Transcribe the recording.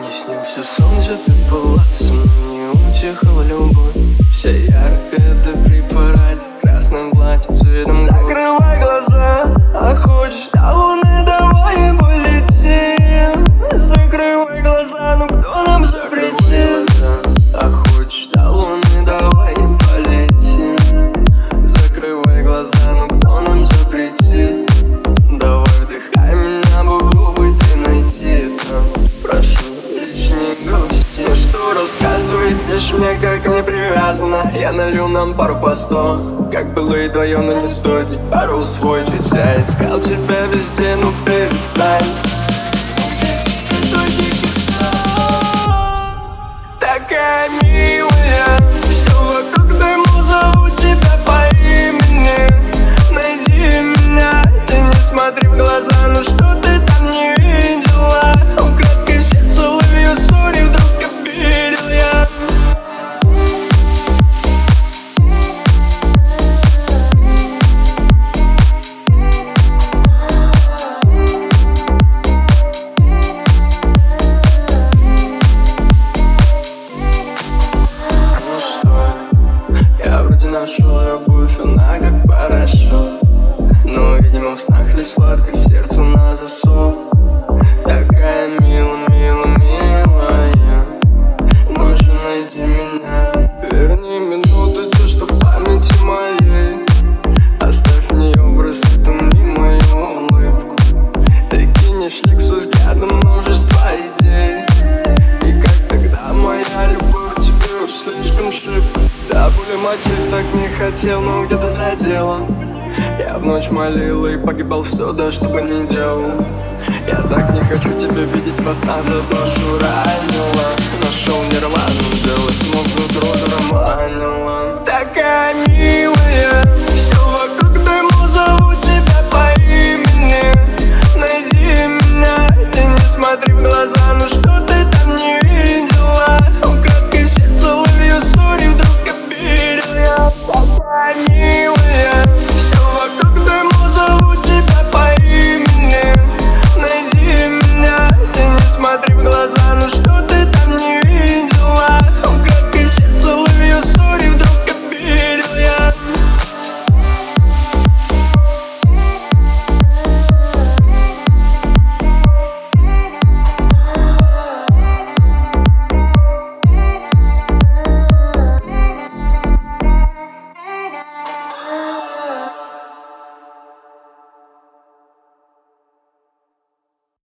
Мне снился сон, где ты была со мной, не утихала любовь. Вся яркая до препарате, красным платьем цветом. Закрывай глаза, а хочешь до луны, давай и полетим. Закрывай глаза, ну кто нам запретил? А хочешь до луны, давай и полетим. Закрывай глаза, ну кто нам запретит? Давай вдыхай меня, попробуй ты найти там. Прошу, лишней грусти. Ну что рассказывай, лишь мне, как ко мне привязана. Я налью нам пару по 100, как было и твое, но не стоит ведь пару усвоить. Ведь я искал тебя везде, ну перестань. Такая милая, все вокруг дыму, зову тебя по имени. Найди меня, ты не смотри в глаза, ну что ты там не видела? Украдкой в сердце ловлю ссори, вдруг обидел я. Ну что, я вроде нашел любовь, она как парашют. Но, видимо, в снах лишь сладко, сердце на засов. Такая милая, ну же найди меня. Верни минуты, те, что в памяти моей. Оставь в нее образ, утомли мою улыбку. Ты кинешь лексу взглядом множество идей. И как тогда моя любовь к тебе уж слишком шибко. Да, более мотив так не хотел, но где-то задела. Я в ночь молил и погибал, что да, что бы ни делал. Я так не хочу тебя видеть во снах, за душу ранила. Нашел нирвану, дело смог, но дрожь роман.